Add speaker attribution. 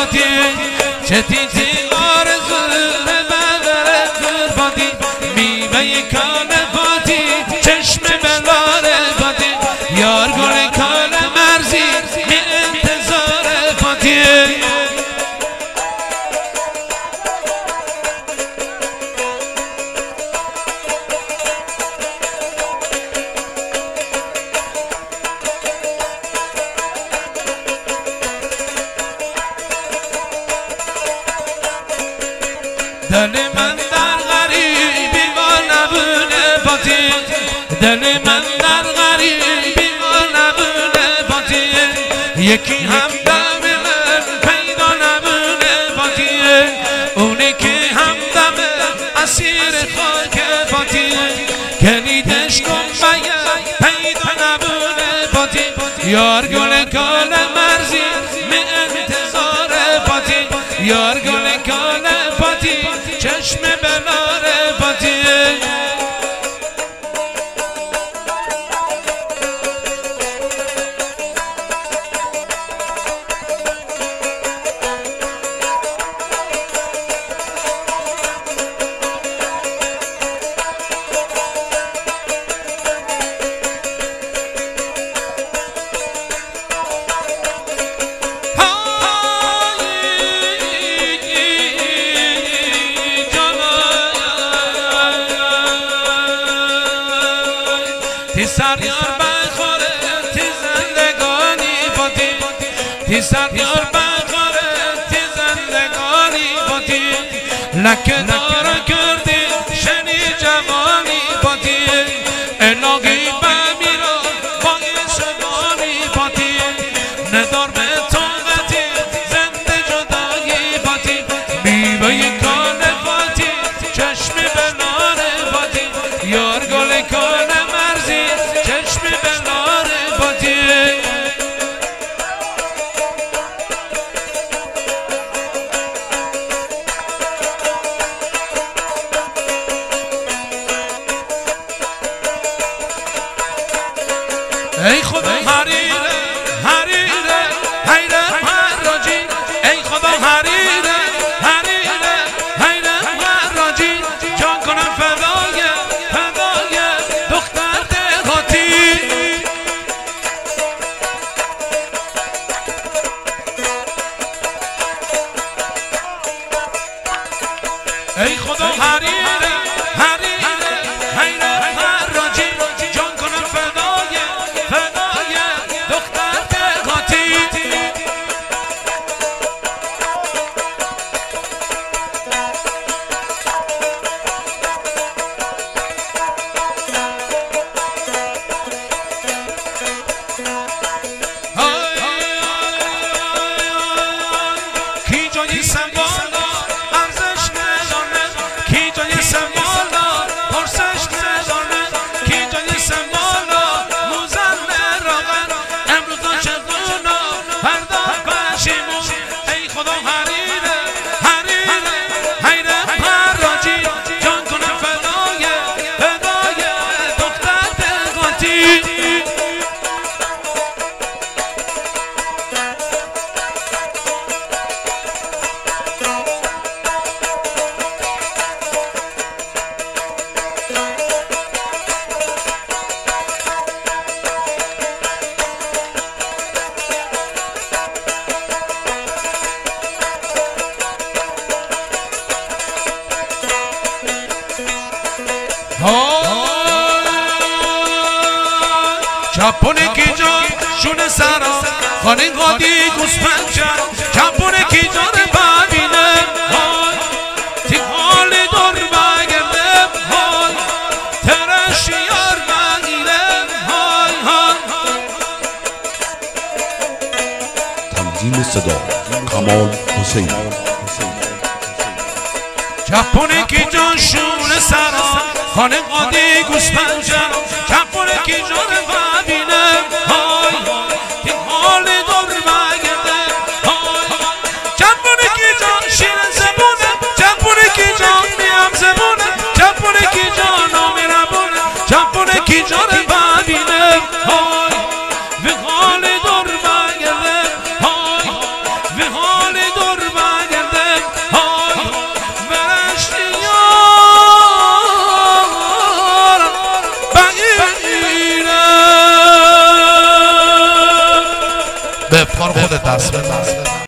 Speaker 1: قرباتی چتیتی آرزو ببره قرباتی میوه کال باتی چشم بلار باتی یار گل کال مرزی می انتظار باتی دل من در غریبی با نبونه باتی دل من در غریبی با نبونه باتی یکی هم دم من پیدا نبونه باتی اونی که هم دم اسیر خاک باتی کلیدش کن باید پیدا نبونه باتی یار گل کال مرزی می انتظار باتی یار گل کال باتی چشم بلار باتی تی سر یار بخوره تی زندگانی باتی تی سر یار بخوره تی زندگانی باتی لکه دارا کردی شنی جوانی باتی الهی بمیرا با این شبانی باتی ندار به طاقتی زنده جدایی باتی میوه کال باتی چشم بلار باتی یار گل کال مرزی چشم بلار باتی ای خدا حریره حریره حیره حراجی ای خدا حریره حریره حیره حراجی جان کنم فدای فدای دختر دهاتی ای خدا حریره حریره حیره حراجی جان کنم فدای فدای دختر دهاتی کی جای سنبالا ارزش ندانه کی جای سنبالا پرسش ندانه کی جای سنبالا موزن نراغن امروز چگونا فردا پشیمون ای خدا حریره حریره حیره حراجی جان کنم فدای فدای دختر دهاتی چپونه کی جان شونه سرا خانه قادی گوز پنجر چپونه کی جان ببینه تی حال دور بگرده ترش یار بگیره
Speaker 2: تنظیم صدا کمال حسین
Speaker 1: چپونه کی جان شونه سرا خانه قادی گوز پنجر چپونه کی جان ببینه تی حال دور بگرده چپونه کی جان شیر زبونه چپونه کی جان میم زبونه چپونه کی جان آمیربونه چپونه کی جان ببینه به حال دور بگرده به حال دور دست به دست